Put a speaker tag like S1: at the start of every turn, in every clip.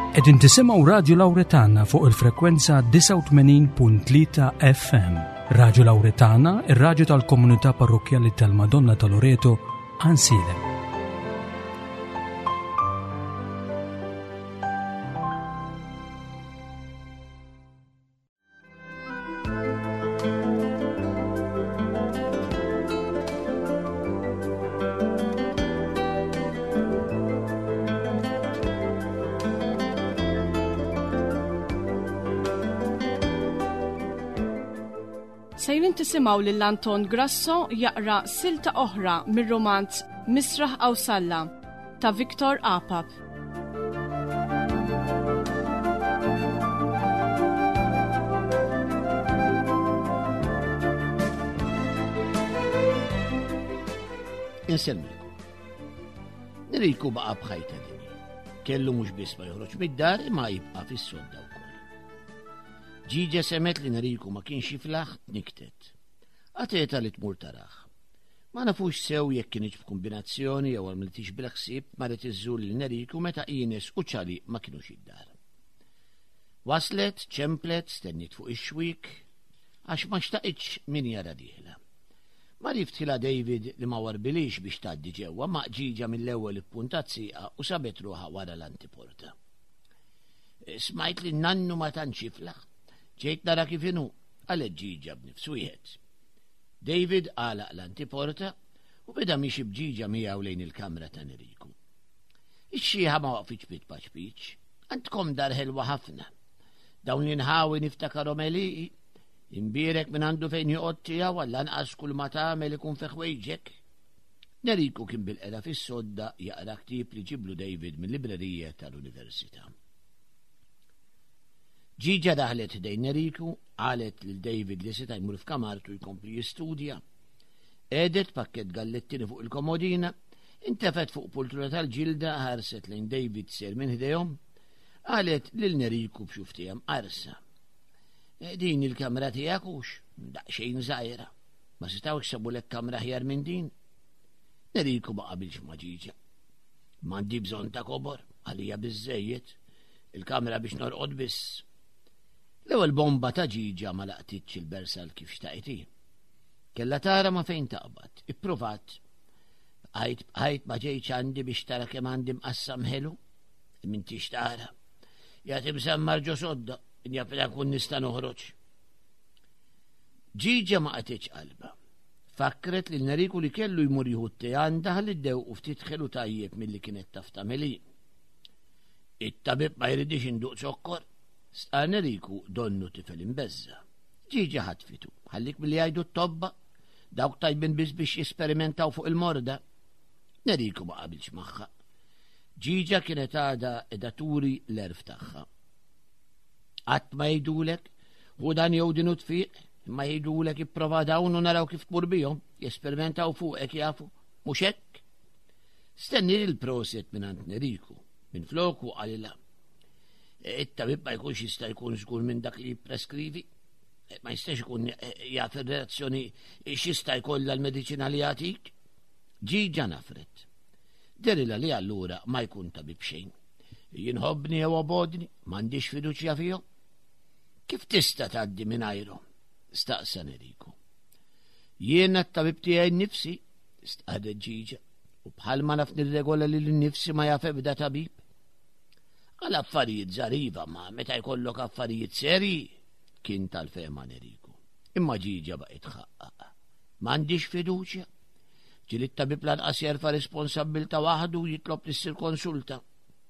S1: Qegħdin tisimgħu Radio Lawretana fuq il-frekwenza 89.3 FM. Radio Lawretana, ir-radju tal-Komunità Parrokjali tal-Madonna ta' Loreto, Ansile.
S2: Sejrin tisimaw lil Anton Grasso jaqra silta oħra mir-romanz Misraħ Awsalla ta' Viktor Apap.
S3: Inselmilkom. Niriku baqa bħajta dini. Kellu mhux biss ma joħroġ mid-dar imma jibqa' fis-sodda wkoll. Ġiġa semet li Neriku ma kienx jiflaħ niktet. Għateta li tmur taraħ. Ma nafux sew jekk kienx f'kombinazzjoni jew għamiltix bil-ħsieb marret iżżur li Neriku meta Ines u ċali ma kienux id-dar. Waslet, ċemplet, stennit fuq ix-xwik għax ma xtaqitx min jara dieħla. Ma riftħila David li ma warbilix biex tgħaddi ġewwa ma ġiġa mill-ewwel ippuntat sieqa u sabet ruħha wara l-antiporta. Smajt li nannu ma tantx jiflaħ. Ġejt nara kif inhu, għalet ġiġa b'nifsu wieħed. David għalaq l-antiporta u beda miexi bġiġa miegħu lejn il-kamra ta' Neriku. Ix-xieħa ma waqfitx pitpaċ-piċ, għandkom dar ħelwa ħafna. Dawn li nħawi niftakarhom Elii, imbierek minn għandu fejn joqgħod tiegħu għal lanqas kull ma tagħmel ikun fi ħwejġek. Neriku kien bil-qeda fis-sodda jaqra ktieb li ġiblu David mill-librerija tal-Università. Ġiġa daħlet dejn Neriku, għalet lil David li seta' jmur f'kamartu jkompli jistudja. Edet pakket gallettini fuq il-komodina, intefet fuq pultura tal-ġilda ħarset lejn David ser minn ħdejhom, għalet lil Neriku b'xuftijam qarsa. Din il-kamra tiegħek hux, daqsxejn żgħira, ma setgħux sabulek kamra ħjar minn din. Neriku ma qabilx ma' ġiġa. M'għandi bżonn ta' kobor, għalija biżżejjed, il-kamra biex norqod biss. L-ewwel bomba ta' ġiġa ma laqtitx il-bersal kif xtaqti. Kella tara ma fejn taqbad, ipprovat. Bqajt ma ġejtx għandi biex tara kemm għandi mqassam ħelu, m'intix tara. Jagħti msemmar ġo sodda, injafla kun nista' noħroġ. Ġiġa ma qatitx qalba. Fakkret li Neriku li kellu jmur jieħu t-tej għandha li ddew u ftit ħelu tajjeb milli kienet taf tagħmel. It-tabib ma jridix induq sokkor. Sta' Neriku donnu tifel imbezza. Ġiġa ħatfitu, ħallik billi jgħidu t-tobba, dawk tajbin biss biex jesperimentaw fuq il-morda. Neriku ma qabilx magħha. Ġiġa kienet għada edaturi l-erf tagħha. Qatt ma jgħidulek, u dan jew din tfiq, ma jgħidulek ipprova dawn u naraw kif tmur bihom, jesperimentaw fuqek jafu, mhux hekk. Stenni l-proset minn ant Neriku, minn floku għalila. It-tabib ma jkunx jista' jkun żgur minn dak li preskrivi, ma jistax ikun jaf ir-reazzjoni x'jista' jkollha l-mediċina li jagħtik. Ġiġa nafret. Derila li allura ma jkun tabib xejn. Jinħobbni jew obodni, m'għandix fiduċja fihom. Kif tista' tgħaddi mingħajrhom? Staqsa Neriku. Jiena t-tabib tiegħi nnifsi, staqadet Ġiġa, u bħalma naf nirregola li l-nifsi ma jaf ebda tabib. Għal affarijiet żariva ma meta jkollok affarijiet serji kien tal-fema Neriku. Imma Ġiġa baqgħet tħaqqaq. M'għandix fiduċja. Ġieli t-tabib lanqas jerfa' responsabbilta waħdu jitlob issir konsulta.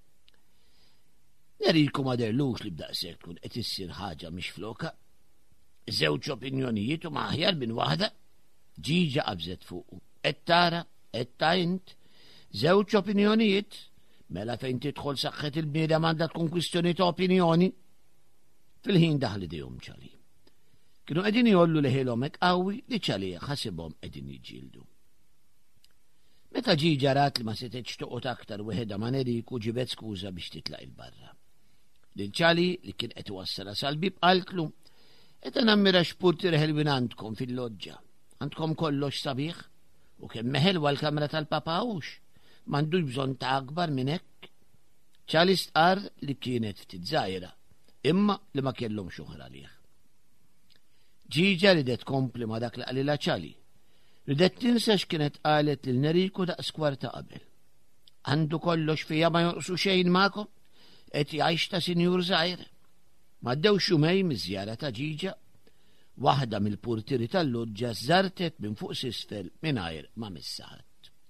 S3: Neriku ma derlux li b'daqshekk tkun qed issir ħaġa mhix floka. Żewġ opinjonijiet u aħjar minn waħda. Ġiġa qabżet fuqu. Qed tara, qed ta' int. Żewġ opinjonijiet. Mela fejn tidħol saħħet il-bniedem għandha tkun kwistjoni ta' opinjoni. Fil-ħin daħli dejhom ċali. Kienu qegħdin jollu leħilhom hekk qawwi li ċali ħasibhom qegħdin jiġġieldu. Meta Ġiġa rat li ma setgħetx toqgħod aktar weħeda ma' Neriku ġibet skuża biex titlaq il-barra. Lil ċali li kien qed iwassala sal-bib qaltlu qed nammira xpurti reħelwin għandkom fil-loġġa. Għandkom kollox sabiħ u kemm meħelwa l-kamra tal-papawux. M'għandux bżonn ta' akbar minn hekk. ċali stqar li kienet ftit żgħira, imma li ma kellhom oħra għalih. Ġiġa ridet kompli ma dak li qalilha ċali. Ridet tinsa x'kienet qalet lil Neriku daqs kwarta qabel. Għandu kollox fija ma jonqsu xejn magħkom, qed jgħix ta' sinjur żgħir. M'għaddew xumej miż-żjara ta' ġiġa, waħda mill-purtieri tal-loġġa żartet minn fuq s'isfel mingħajr ma missaħat.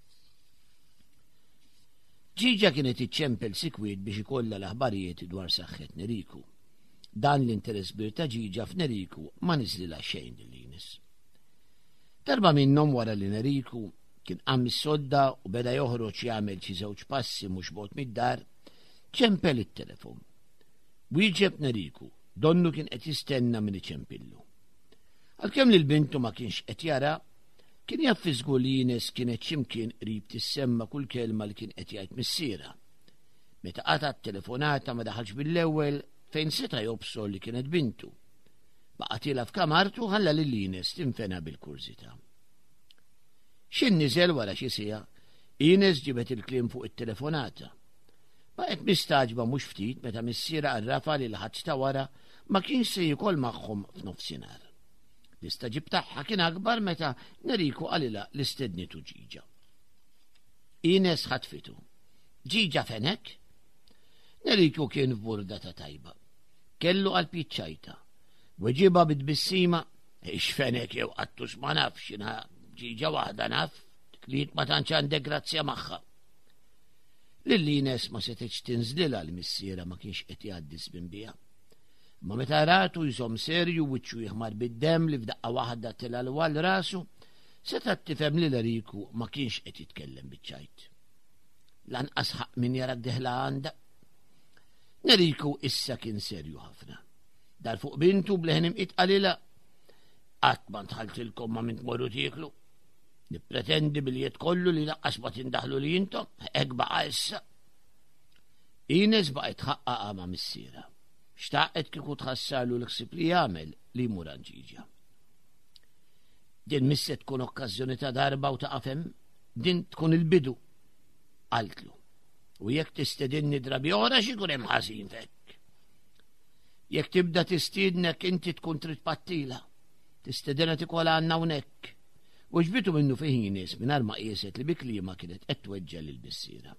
S3: Ġiġa kienet iċċempel sikwiet biex ikollha l-aħbarijiet dwar saħħet Neriku. Dan l-interess kbir ta' ġiġa f'Neriku ma niżlilha xejn lil-Ines. Darba minnhom wara li Neriku kien qamm is-sodda u beda joħroġ jagħmel xi żewġ passi mhux bogħod mid-dar, ċempel it-telefon. Wieġeb Neriku, donnu kien qed jistenna min iċempillu. Għalkemm lil bintu ma kienx qed jara, kien jaf fi żgur li Ines kienet x'imkien qrib tissemma kull kelma li kien qed jgħid missiera. Meta qata' t-telefonata ma daħalx bil-ewwel fejn seta' jobsol li kienet bintu. Baqatilha f'kamartu ħalla lil Ines tinfena bil-kurżità. X'in niżel wara xi siegħa, Ines ġibet il-kliem fuq it-telefonata. Baqgħet mistaġba mhux ftit meta missiera għarrafa li l-ħadd ta' wara ma kienx se jkoll magħhom f'nofsinhar. L-istaġib tagħha kien akbar meta Neriku qalilha l-istednitu ġiġa. Ines ħatfitu. Ġiġa fenek? Neriku kien f'burda ta' tajba. Kellu qalb ċajta. Weġiba bid-bissima, ix fenek jew qattus ma nafx, jiena ġiġa waħda naf, kliet ma tantx għandek grazzja magħha. Lil Ines ma setgħetx tinżlilha l-missiera ma kienx qed jgħaddi żmien biha. Ma meta ratu jżomm serju wiċċu jieħmar bid-demm li f'daqqa waħda tilha l-wal rasu, seta' tifhem li Neriku ma kienx qed jitkellem biċ-ċajt. Lanqas ħaq min jarak deħla għandha. Neriku issa kien serju ħafna. Dar fuq bintu bleħnim qalilha qatt ma ntħalltilkom ma min tmorru tieklu. Nippretendi biljiet kollu li laqqas ma tindaħlu li intom, hekk baqa' issa. Ines baqgħet ħaqqaqa ma' missiera. Xtaqet kieku tħassarlu l-ħsieb li jagħmel li jmur għand ġiġa. Din misset tkun okkażjoni ta' darba u ta' qafem, din tkun il-bidu. Qaltlu. U jekk tistedinni drabi oħra x'ikun hemm ħażin fek. Jekk tibda tistiednek inti tkun trid pattila. Tistedinha tikola għandna hawnhekk. U ġbitu minnu fi Ines mingħajr ma qiset li bi kliema kienet qed tweġġel lill-missiera.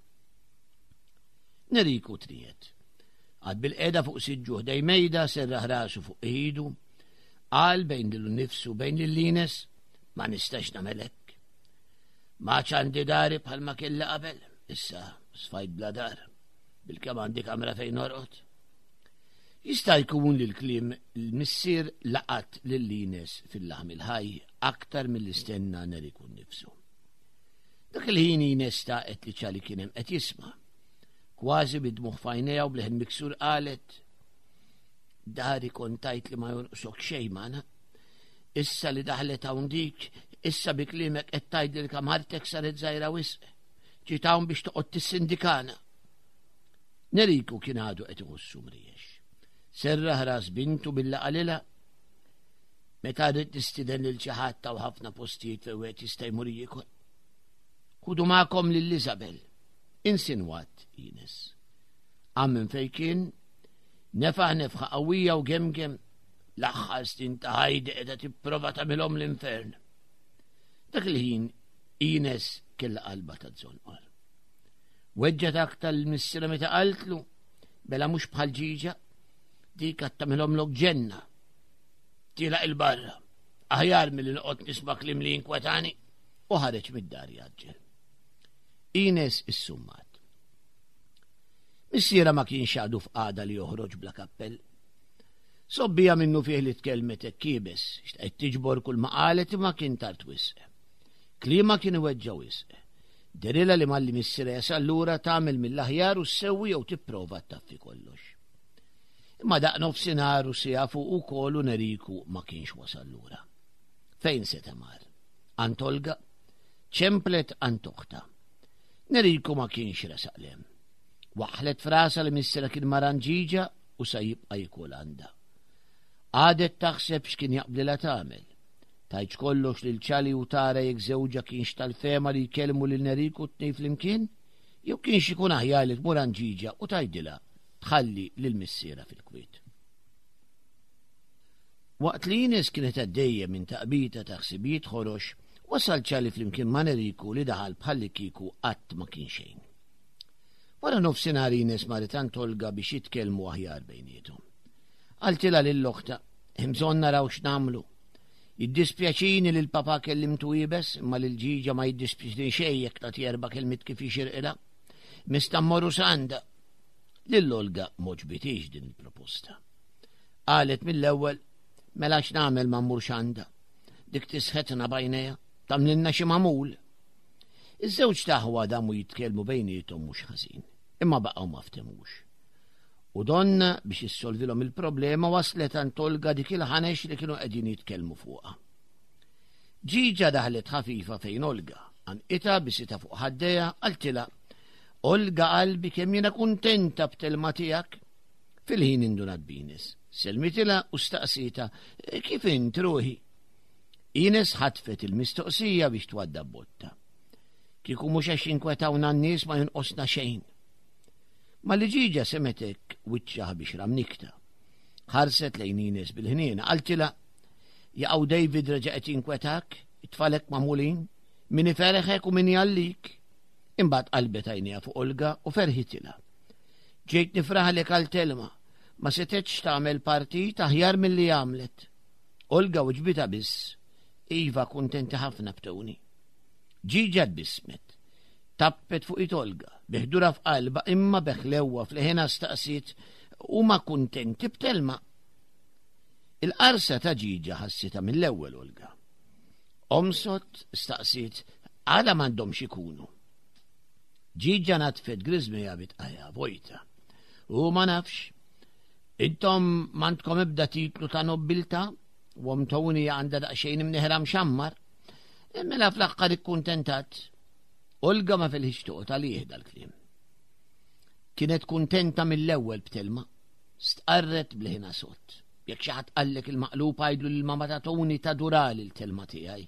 S3: Neriku triet. Għad bil-qeda fuq siġġu ħdej mejda serraħ rasu fuq iħidu, qal bejn lilu nifsu bejn lil-Ines ma nistax nagħmel hekk. Ma ċandi dari bħalma kellha qabel, issa sfajt bla dar, bil-kemm għandi kamra fejn norqod. Jista' jkun li l-kliem l-missier laqat lil-Ines fil-laħm il-ħaj aktar mill-istenna Neriku nnifsu. Dak il-ħin Ines taqet li ċali kien hemm qed jisma'. Kważi bidmuħ fajnejha u bleħen miksur qalet. Dari kontajt li ma jonqsok xejn magħna. Issa li daħlet hawn dik, issa bi kliemek qed tgħidli li kemm ħartek saret żgħira wisq. Ġiet hawn biex toqgħod tissindikana. Neriku kien għadu qed iħossu mriex. Serraħ ras bintu billa qalilha. Meta rrid tistiden lil xi ħadd taw ħafna postijiet fejn wieħed jista' jmur jiekol. Ħudu magħkom lil Isabel. Insinwat Ines. Għammin fejn kien nefaħ nefħa qawwija u gemgem l-aħħar stin ta' ħajdi qiegħda tipprova tagħmilhom l-infern. Dak il-ħin Ines kellha qalba ta' żonqor. Weġġet aktar l-missiera meta qaltlu bela mhux bħal ġiġa dik qed tagħmilhom lok ġenna. Tilaq il-barra, aħjar milli noqgħod nisma' kliem li jinkwetani u ħareġ mid-dar jaġġel. Ines is-summat. Missiera ma kienx għadu f'qagħda li joħroġ bla kappell. Sobbija minnu fih li tkellmet hekk kiebes, xtaqgħet tiġbor kull ma qalet imma kien tard wisq. Kliema kien iweġġa wisq. Derilha li malli missiera jasal lura tagħmel mill-aħjar u ssewwi jew tipprova taffi kollox. Imma daq nofsinhar u siegħa fuq ukoll u Neriku ma kienx wasal lura. Fejn se temar? Ant Olga? ċemplet ant oħta. Neriku ma kienx resaqlem. Waħlet frasa li missiera kien maran ġiġa u sa jibqa' jikol għandha. Għadet taħseb x'kien jaqblilha tagħmel. Tajġ kollox lil ċali u tara jekk żewġa kienx tal-fema li jkellmu lil Neriku tnej flimkien, jew kienx ikun aħjar li tmur għand Ġiġa u tgħidilha tħalli lill-missiera fil-Kwiet. Waqt li Ines kienet għaddejja minn taqbita ta' ħsibijiet ħorox, wasal ċali flimkien ma' Enriku li daħal bħalli kieku qatt ma kien xejn. Wara nofsinhar Ines marret għand Olga biex jitkellmu aħjar bejniethom. Qaltilha lill-oħta, bżonn naraw x'nagħmlu. Jiddispjaċini li l-papa kellimtu jibes, imma lil Ġiġa ma jiddispjaċini xejn jekk tagħti erba' kelmiet kif jixirqilha. Mista mmorru s'għandha. Lill-Olga m'oġbitix din il-proposta. Qalet mill-ewwel mela x'nagħmel ma mmurx għandha. Dik tisħetna bajnejha, tagħmlilna xi magħmul. Iż-żewġ taħwa damu jitkellmu bejniethom mhux ħażin, imma baqgħu ma ftemux. U donna biex issolvilhom il-problema waslet għand Olga dik il-ħanex li kienu qegħdin jitkellmu fuqha. Ġiġa daħlet ħafifa fejn Olga, anqitha bisita fuq ħaddejha qaltilha Olga qalbi kemm jiena kuntenta b'telma tiegħek. Fil-ħin indunat b'Ines. Selmitilha u staqsita kif int ruħi. Ines ħatfet il-mistoqsija biex twadda botta. Kieku mhux għax inkwetawna n-nies ma jonqosna xejn. Ma li Ġiġa semetek wiċċaha biex ramnikta. Ħarset lejn Ines bil-ħniena qaltilha jaqgħu David reġa' qed jinkwetak, it-tfalek magħmulin, min iferħek u min jallik. Imbagħad qalbet għajnejha fuq Olga u ferħitilha. Ġejt nifraħlek għal telma, ma setgħetx tagħmel partit aħjar milli għamlet. Olga wiġbita biss, iva kuntenti ħafna b'toni. Ġiġa tbissmet, tappet fuq it Olga, biħdura f'qalba imma beħlewwa fl-ħena staqsiet huma kuntenti b'telma. Il-qarsa ta' Ġiġa ħassita mill-ewwel Olga. Omsot staqsiet għala m'għandhomx ikunu. Ġiġa natfet grizmija bitqajja vojta. U ma nafx, intom m'għandkom ebda titlu ta' nobilta, u Toni għandha daqsxejn imneħra mxammar, mela fl-aħħar ikkuntentat. Olga ma fil-ħix toqgħod għalih dal-kliem. Kienet kuntenta mill-ewwel b'telma, stqarret bl-ħina sott. Jekk xi ħadd qallek il-maqlub għajdlu lil mama ta' Toni ta' durali l-telma tiegħi.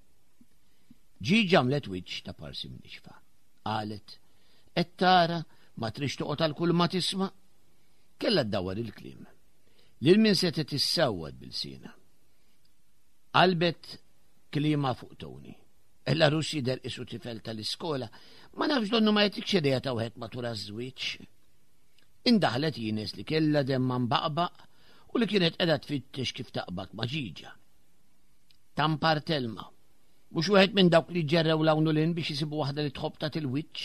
S3: Ġiġa għamlet wiċċ ta' parsi mnixfa. Qalet, qed tara ma trix toqgħod għal kull ma tisma'. Kellha ddawwar il-kliem. Lil min setet issawwad bil-sina. Qalbet kliema fuq Toni. Ella rus jidher isu tifel tal-iskola, ma nafx donnu ma jagħtik xi idea ta' wieħed matul għaż-żwieġ. Indaħlet Ines li kellha demma mbaqbaq u li kienet qiegħda tfittex kif taqbad ma' Ġiġa. Tampar telma. Mhux wieħed minn dawk li ġerrew lawnu lin biex isibu waħda li tħobb ta' il-wiċċ.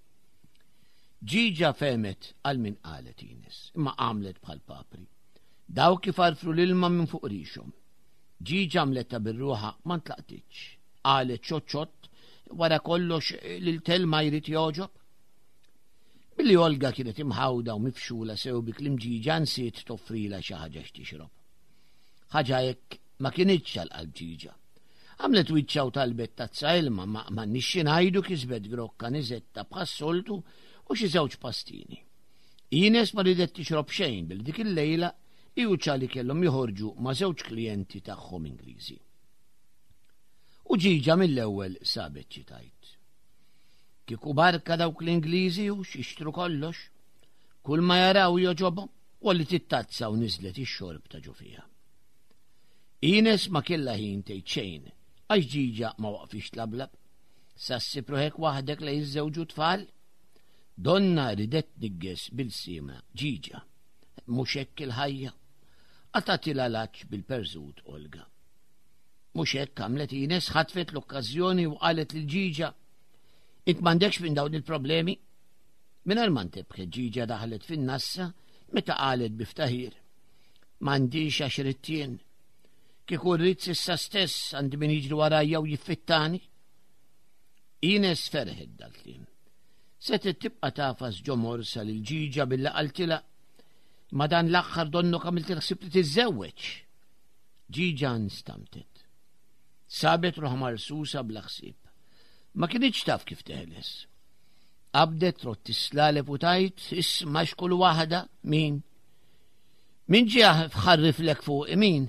S3: Ġiġa femet għal min qalet Ines, imma għamlet bħal papri. Dawk ifarfru l-ilma minn fuq rixhom. Ġiġa għamlet ta' birruħa ma ntlaqtitx. Qalet ċoċċott wara kollox l-telma jrid joġob. Billi Olga kienet imħawda u mifxula sew bi kliem Ġiġa nsiet toffrila xi ħaġa x'tixrob. Ħaġa hekk ma kienitx għall-qalb Ġiġa. Għamlet wiċċa u talbet tazza ilma ma nixxi ngħidu kisbet grokka niżetta bħas-soltu u xi żewġ pastini. Ines ma ridet tixrob xejn bil dik il-lejla iwċa li kellhom joħorġu ma' żewġ klijenti tagħhom Ingliżi. U Ġiġa mill-ewwel sabet xi tajt. Kieku barka dawk l-Ingliżi u xixtru kollox, kull ma jaraw joġobhom u li tittazza u niżlet ix-xorb ta' ġufija. Ines ma kellha ħin tgħid xejn għax Ġiġa ma waqfix tlablab, sassi pruħek waħdek li jiżżewġu tfal. Donna ridet nigges bil-sima Ġiġa, mhux hekk il-ħajja, għatatila laċ bil-perżut Olga. Mhux hekk għamlet Ines ħatfet l-okkażjoni u qalet lil Ġiġa, int m'għandekx minn dawn il-problemi? Mingħajr ma ntebħet Ġiġa daħlet fin-nassa meta qalet biftaħir. M'għandix għax rittien. Kieku rrid s'issa stess għandi min jiġri warajja u jiffittani. Ines ferħet dal-kliem. Setet tibqa' tafas ġomorsa lil Ġiġa billi qaltilha ma dan l-aħħar donnu għamilt ħsieb li tiżżewweġ. Ġiġa nstamtet. Sabet ruħ marsusa bla ħsieb. Ma kienx taf kif teħles. Qabdet trott tislaleb u tajt isma' xkull waħda min. Min ġie fħarriflek fuq min?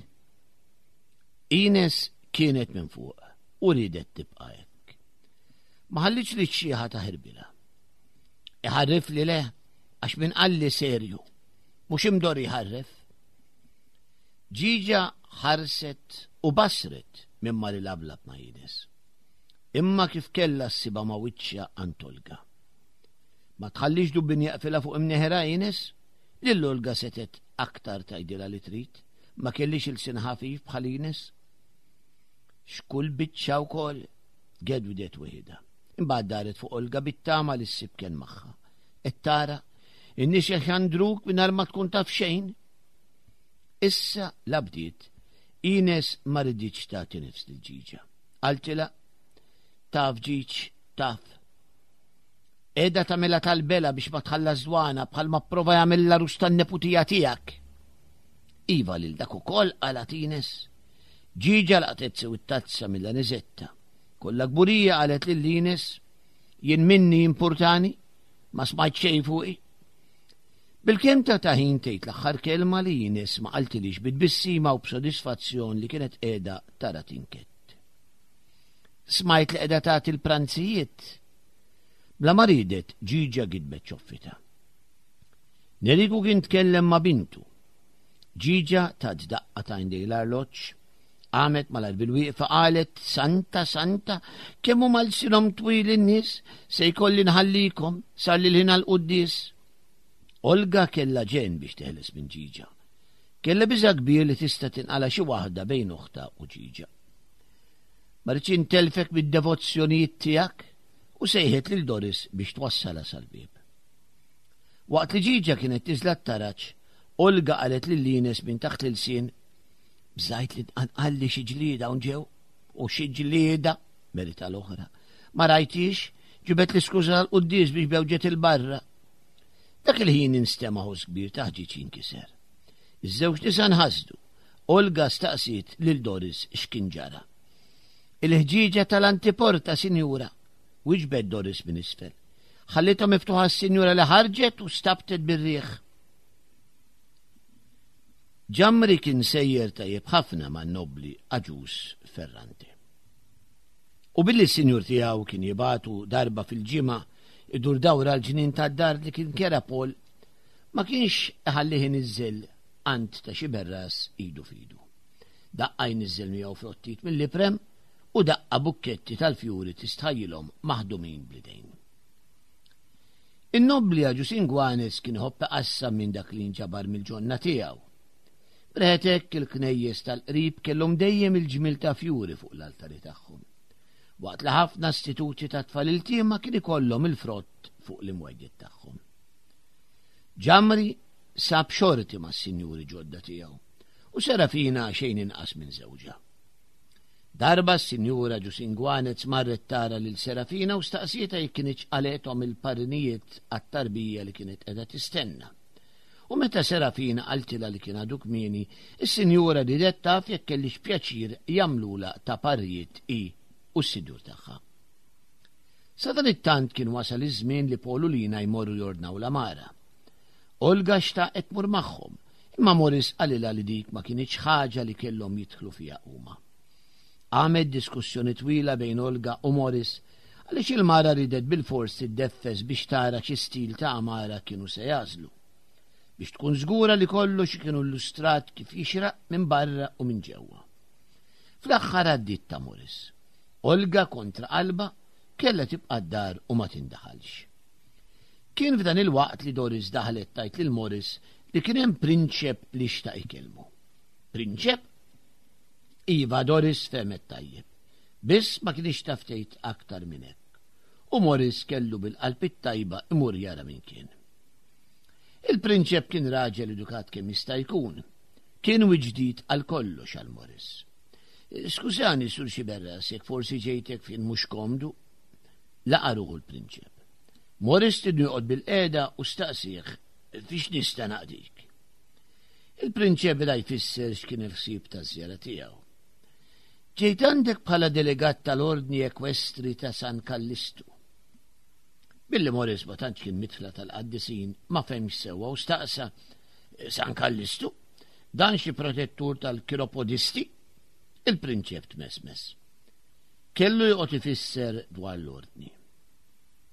S3: Ines kienet minn fuq u ridet tibqa' hekk. Ma ħallitx li xieħa taħirbilha. iħarrif li le, għax min qalli serju, mux imdor jħarrif. Ġiġa ħarset u basret mimma li lablab ma Ines. Imma kif kella s-siba ma wiċċa għand Olga. Ma tħallix dubbin jaqfila fuq imneħra Ines, lill-Olga setet aktar tajdila li trid, ma kellix il-sin ħafif bħal Ines. Xkull bitċa u kol, gedwidet wihida. Imbagħad daret fuq Olga bittama li s-sib kien magħha. Tara, in-nies jaħandruk mingħajr ma tkun taf xejn. Issa labdiet, Ines ma rriditx tagħti nifs lil Ġiġa. Qaltilha, taf Ġiġ, taf. Qiegħda tagħmilha tal-bela biex ma tħallas dwana bħalma pprova jagħmilha rusta n-neputija tiegħek. Iva lil dak ukoll qalet Ines. Ġiġa laqtet sew it-tazza mill-aniżetta. Kollha gburija qalet lil Ines, jien minni importani, ma smajt xejn fuqi. Bil-kem ta' ħin tgħid l-aħħar kelma li Ines ma qaltilix bit-bissima u b'sodisfazzjon li kienet qiegħda tara tinkett. Smajt li qiegħda tagħti l-pranzijiet. Bla ma ridet Ġiġa gidbet ċoffita. Neriku kien tkellem ma' bintu. Ġiġa ta' daqqa ta' indej l-arloġġ, għamet mal bil-wieqfa qalet, Santa, Santa, kemm huma l-sinhom twil in-nies se jkolli nħallikom sar li l-ħina l-qudies. Olga kella ġen biex teħles minn Ġiġa. Kella biża kbir li tista' tinqala xi waħda bejn uħta u Ġiġa. Ma rridx intelfek bid-devozzjonijiet tiegħek u sejħet lil Doris biex twassala sal-bieb. Waqt li Ġiġa kienet tiżla t-taraġġ, Olga qalet lil Ines minn taħt l-sin, bżajt li tqanqalli xi ġlieda hawn ġew u xi ġlieda merita l-oħra. Ma rajtix ġibet l-iskuża l-quddies biex bewġet il-barra. Dak il-ħin instemaħu kbir taħġiġ jinkiser. Iż-żewġ nisa nħasdu. Olga staqsiet lil Doris x'kien ġara. Il-ħġiġa tal-antiporta, sinjura, wiġbed Doris minn isfel. Ħallitha miftuħa s-sinjura li ħarġet u stabtet bir-riħ. Ġamri kien sejjer tajjeb ħafna ma' nobli aġus Ferrante. U billi s-sinjur tiegħu kien jibatu darba fil-ġimgħa idur dawra l-ġnien tad-dar li kien kera Pol, ma kienx iħallih niżżel għand ta' xi berras idu fidu. Daqqa jniżżel miegħu frottit mill-iprem u daqqa bukketti tal-fjuri tistħajjilhom maħdumin blidejn. In-nobli Ġusin Gwanes kien ħobba qassam minn dak li nġabar mill-ġonna tiegħu. Breħetek il-knejjes tal-qrib kellhom dejjem il-ġmil ta' fjuri fuq l-altari tagħhom. Waqt li ħafna istituti ta' tfal il-tiema kien ikollhom il-frott fuq l-imwejdiet tagħhom. Ġamri sab xorti mas-sinjuri ġodda tiegħu u Serafina xejn inqas minn żewġa. Darba s-sinjura Ġusin Gwanes marret tara lil Serafina u staqsietha jekk kienx qalethom il-parnijiet għat-tarbija li kienet qiegħda tistenna. U meta Serafina qaltilha li kien għadu kmieni, is-sinjura ridet taf jekk kellix pjaċir jagħmlula ta' parrijiet u s-sidur tagħha. Sa dan it-tant kien wasal iż-żmien li Pol u Lina jmorru jordnaw l-amara. Olga xtaqet tmur magħhom, imma Morris qalilha li dik ma kienx ħaġa li kellhom jidħlu fiha huma. Għamet diskussjoni twila bejn Olga u Morris għaliex il-mara ridet bil-fors tiddeffes biex tara xi stil ta' amara kienu se jażlu. Biex tkun żgura li kollox kienu illustrat kif jixraq minn barra u minn ġewwa. Fl-aħħar għaddiet ta' Morris. Olga kontra qalba kellha tibqa' d-dar u ma tindaħalx. Kien f'dan il-waqt li Doris daħlet tajt lil Morris li kien hemm prinċep li xtaq ikellmu. Prinċep? Iva Doris femet tajjeb. Biss ma kienx taf tgħid aktar minn hekk. U Morris kellu bil-qalb it-tajba imur jara min kien. Il-prinċep kien raġel edukat kemm jista' jkun. Kien ġdid għal kollox għal Morris. Skużani, Sur Xiberras, jekk forsi ġejtek fin mhux komdu, laqa ruħu l-prinċep. Morris tidnu joqgħod bil-qiegħda u staqsih fiex nista' naqdik. Il-prinċep beda jfisser x'kien il-ħsieb taż-żjara tiegħu. Ġejt għandek bħala delegat tal-Ordni Ekwestri ta' San Kallistu. Billi Morris ma tantx kien mitla tal-qaddisin ma femx sewwa u staqsa San Kallistu, dan xi protettur tal-Kiropodisti? Il-prinċep tmesmes. Kellu joqgħod ifisser dwar l-ordni.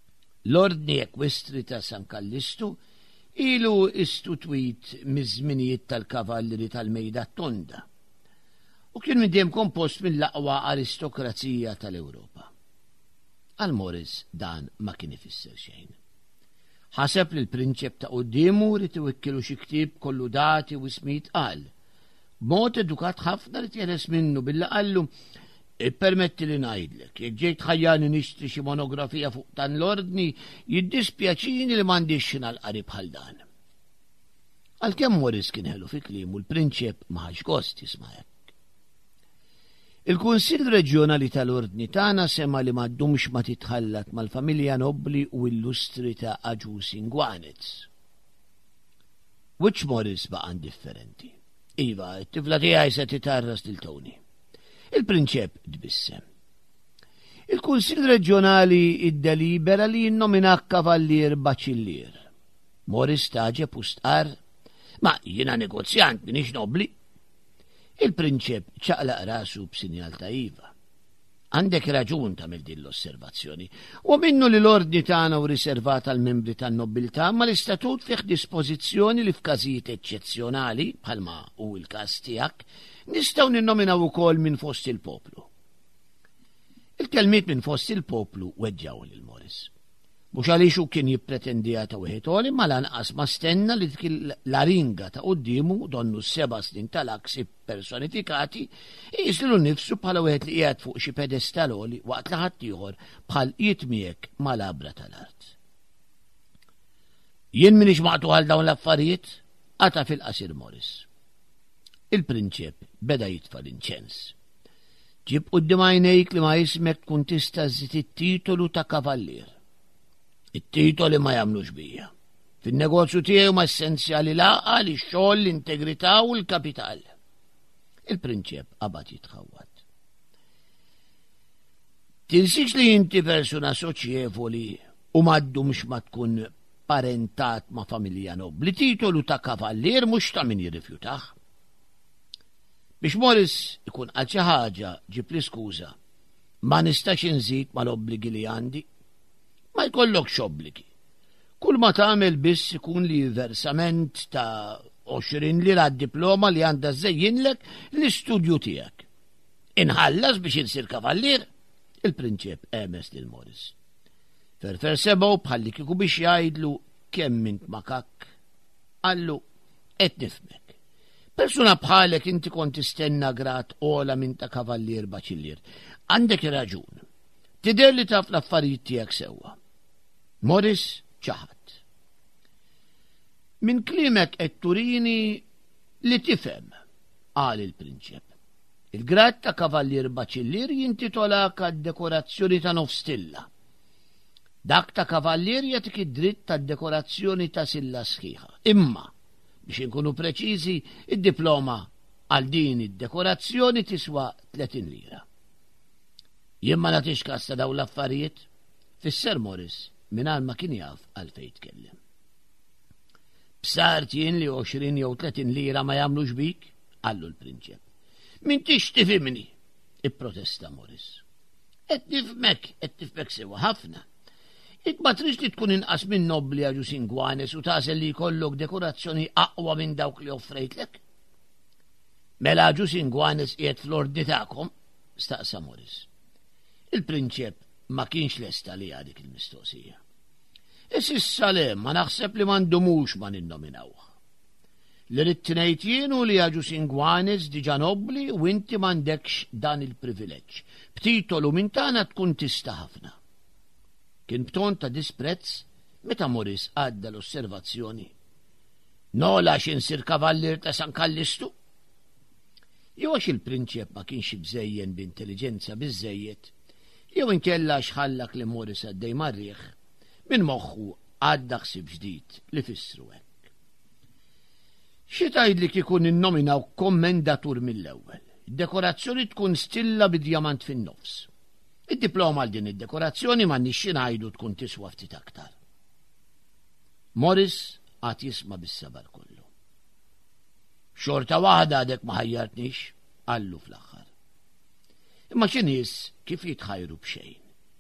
S3: L-Ordni Ekwestri ta' San Kallistu ilu istutwit miż-żminijiet tal-kavalleri tal-Mejda Tonda u kien dejjem kompost mill-aqwa aristokrazija tal-Ewropa. Għal Morris dan ma kien ifisser xejn. Ħaseb li l-prinċep ta' quddiemu rid iwekkilu xi ktieb kollu dati u ismijiet qal. B'mod edukat ħafna rid jeles minnu billi qallu ippermetti li ngħidlek, jekk ġejt ħajjani nixtri xi monografija fuq dan l-ordni, jiddispjaċini li m'għandix xi nalqari bħal dan. Għalkemm Morris kien ħelu fi kliemu l-prinċep ma ħax gost jisma' hekk. Il-Kunsill Reġjonali tal-Ordni tagħna sema li m'għaddhomx ma titħallat mal-familja nobbli u illustri ta' Aġus Ingwanez. Wiċċ Morris baqa' differenti. Iva, t-tifla tiegħi se titarras lil Tony. Il-prinċep dbissem. Il-Kunsill Reġjonali iddelibera li jinnomina kavallier baċillier. Morris taġeb u stqar, ma jiena negozjant minix nobli. Il-prinċep ċaqlaq rasu b'sinjal ta' iva. Għandek raġun tagħmel din l-osservazzjoni. U minnu li l-ordni tagħna u riservata għal membri tan-nobiltà, ma l-istatut fih dispożizzjoni li f'każijiet eċċezzjonali bħalma u l-każ tiegħek nistgħu ninnominaw ukoll minn fost il-poplu. Il-kelmiet minn fost il-poplu weġġaw lil Morris. Mhux għaliex kien jippretendija ta' wieħed ma lanqas ma stenna li dik l-aringa ta' qudiemu donnu 7 snin tal-aksi personifikati jislu nnifsu bħala wieħed li qiegħed fuq xi pedestal oli waqt li ħadd ieħor bħal jitmiek mal-abra tal-art. Jien minix maqtu għal dawn l-affarijiet għata fil-qasir Morris. Il-prinċep beda jitfa' l-inċens. Ġib quddiem għajnejk li ma jismek tkun tista' żżid it-titolu ta' kavallier. It-titoli ma jagħmlux bija. Fin-negozju tiegħu ma essenzjali laqa li x-xogħol, l-integrità u l-kapital. Il-prinċep qabad jitħawwad. Tinsix li inti persuna soċjevoli u m'għaddhomx ma tkun parentat ma' familja nobbli. Titolu ta' kavallier mhux ta' min jirrifjutah. Biex Morris ikun għal xi ħaġa ġib li skuża ma nistax inżid mal-obbligi li għandi. Ma jkollokx obbligi. Kull ma tagħmel biss ikun li versament ta' 20 lira d-diploma li għandha żejjinlek l-istudju tiegħek. Inħallas biex insir kavallier? Il-prinċep emes lil Morris. Ferfer sebgħu bħalli kieku biex jgħidlu kemm int makak. Qallu qed nifmek. Persuna bħalek inti kont tistenna grat ola minn ta' kavallier baċillier. Għandek raġun. Tidher li taf l-affarijiet tiegħek sewwa. Morris ċaħat. Min klimek qed turini li tifhem, qal il-prinċep. Il-grad ta' kavallier baċillier jintitolak għad-dekorazzjoni ta' nofstilla. Dak ta' kavallier jagħtik id-dritt tad-dekorazzjoni ta' silla sħiħa. Imma biex inkunu preċiżi, id-diploma għal din id-dekorazzjoni tiswa 30 lira. Jien ma nagħtix każ ta' dawn l-affarijiet, fisser Morris mingħajr ma kien jaf għalfejn tkellem. B'sart jien li 20 jew 30 lira ma jagħmlux bik, qallu l-prinċep. M'intix tifhimni, ipprotesta Morris. Qed tifhmek sewa ħafna. Int ma trix li tkun inqas minn nobbli Aġus Ingwanez u tażel li jkollok dekorazzjoni aqwa minn dawk li offrejtlek? Mela Aġus Ingwanez qiegħed fl-ordni tagħkom? Staqsa Morris. Il-prinċep ma kienx lesta li dik il-mistoqsija. Issa le ma naħseb li m'għandhomux ma ninnominawh. Li rid ngħid jien li Aġus Ingwanez diġà nobbli u inti m'għandekx dan il-privileġġ. B'titolu minn tagħna tkun tista' ħafna. Kien b'ton ta' disprezz meta Morris għadda l-osservazzjoni. Nola x'insir kavallier ta' San Kallistu? Jew għax il-prinċep ma kienx bżejjen b'intelligenza biżejjed, jew inkella xħallak li Morris għaddej marriħ, minn moħħu għadda ħsib ġdid li fissru hekk. Xi tgħidli kikun innominaw kommendatur mill-ewwel. Id-dekorazzjoni tkun stilla bid-djamant fin-nofs. Id-diploma għal din id-dekorazzjoni m'għandniex xi ngħidu tkun tiswa ftit aktar. Morris għad jisma' bis-sabar kollu. Xorta waħda għadek ma ħajjartniex, qallu fl-aħħar. Imma xi nies kif jitħajru b'xejn.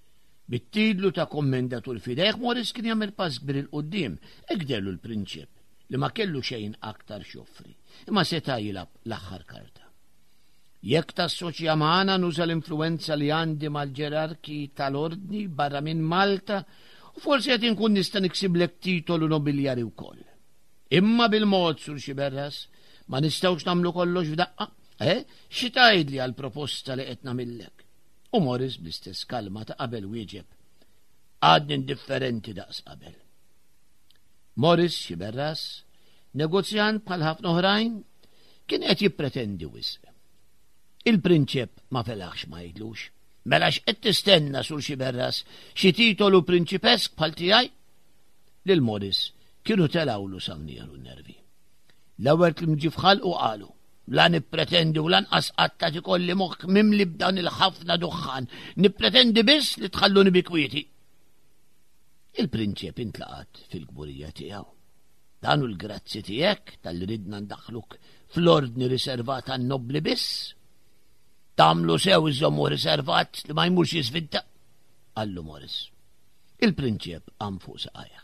S3: Bit-tidlu ta' kommendatur fidejh Morris kien jagħmel pass kbir il-qudiem, ekderlu l-prinċip li ma kellu xejn aktar xoffri, imma seta' jilab l-aħħar karta. Jekk tassoċja magħna nuża l-influenza li għandi mal-ġerarki tal-ordni barra minn Malta, u forsi qed inkun nista' niksiblek titolu nobiljari wkoll. Imma bil-mod sur Xiberras ma nistgħux nagħmlu kollox f'daqqa, xi tgħidli għall-proposta li qed nagħmillek? U Morris bl-istess kalma ta' qabel wieġeb. Għadni indifferenti daqs qabel. Morris Xiberras, negozjant bħal ħafna oħrajn, kien qed jippretendi wisq. Il-prinċep ma felaħx ma jidlux. Mela x'qed tistenna sur Xiberras xi titolu prinċipesk bħal tiegħi? Lil Morris kienu telawlu sawnieru n-nervi. L-ewwel kien ġie fħalqu qalu, la nippretendi u lanqas qatt ikolli moħħ mimli b'dan il-ħafna duħħan, nippretendi biss li tħalluni bi kwieti. Il-prinċep intlaqat fil-gburija tiegħu. Dan hu l-grazzi tiegħek tal-li ridna ndaħluk fl-ordni riservat għan-nobli biss. Tamlu sew iżommu riservat li ma jmurx jisvidda, għallu Morris. Il-prinċep għam fuq saqajja.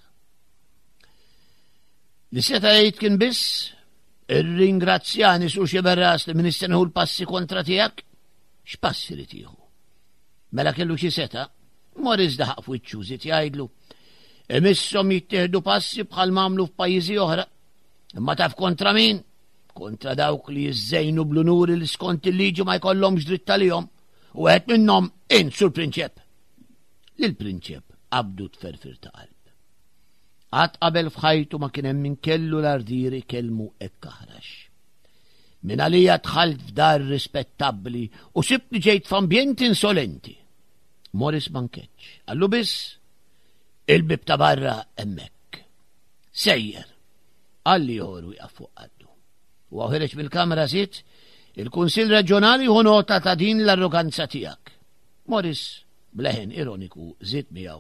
S3: Li seta' jgħid kien biss, irringrazzjani sur Xiberras li min istenneħu l-passi kontra tiegħek, x'passi li tieħu? Mela kellu xi seta', Morris daħaq f'wiċċu żied jgħidlu, imisshom jittieħdu passi bħal mamlu f'pajjiżi oħra, imma taf kontra min? Kontra dawk li jiżżejnu bl-unuri li skont il-liġi ma jkollhomx dritt għalihom, u qed minnhom int sur prinċep. Lill-prinċep qabdu tferfir ta' qalb. Qatt qabel f'ħajtu ma kien hemm min kellu l-ardieri kelmu hekk aħrax. Min għalija dħalt f'dar rispettabbli u sibni ġejt f'ambjent insolenti. Morris Bankeċ, għallu biss il-bib ta' barra hemmhekk. Sejjer, għalli joru jaqaf fuq għaddu. U għaħireċ mill-kamera żied, il-Kunsill Reġjonali hu nota ta' din l-arroganza tiegħek. Morris, bleħen ironiku, żied miegħu.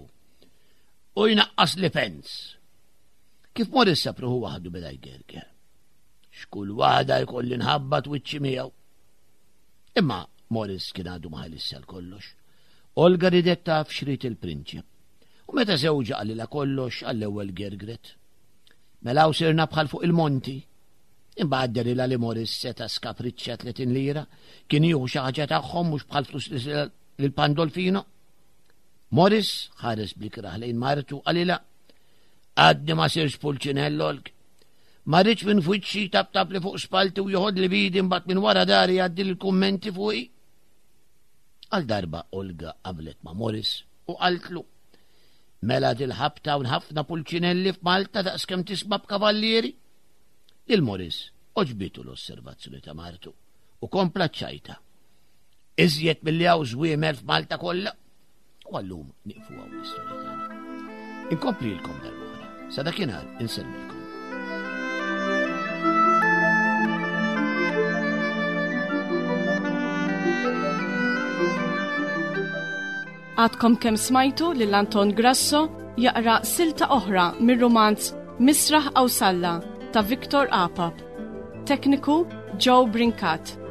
S3: U jnaqqas li pens. Kif Morris sapruħu waħdu beda jgerger. Xkull waħda jkolli nħabbat wiċċi miegħu. Imma Morris kien għadu ma ħalissa l-kollox. Olga ridet taf xrit il-prinċep. U meta żewġa għallila kollox għall-ewwel gergret. Mela sirna bħal fuq il-monti. Imbagħad li Morris seta' skapriċċja 30 lira, kien jieħu xi ħaġa tagħhom mhux bħal flus lil Pandolfino. Morris ħares blikraħ lejn martu għalila, għadni ma sirx pulċinello olk. Ma rridx minn fuċċi tab li fuq spalti u joħod li bidi mbagħad minn wara dari għaddi l-kummenti fuqi. Għal darba Olga qablet ma' Morris u qaltlu. Mela dil-ħabta u ħafna pulċinelli f'Malta daqskemm tisma' b'kavallieri. Il-Morris oġbitu l-osservazzjoni ta' martu u kompla ċajta. Iżjed milli hawn żwiemel f'Malta kollha, u għallum nieqfu hawn l-istorja tagħna. Inkomplilkom darb'oħra, sa dakinhar insellmilkom.
S2: Għadkom kemm smajtu lil Anton Grasso jaqra silta oħra mir-romanz Misraħ Awsalla ta' Viktor Apap. Tekniku Joe Brinkat.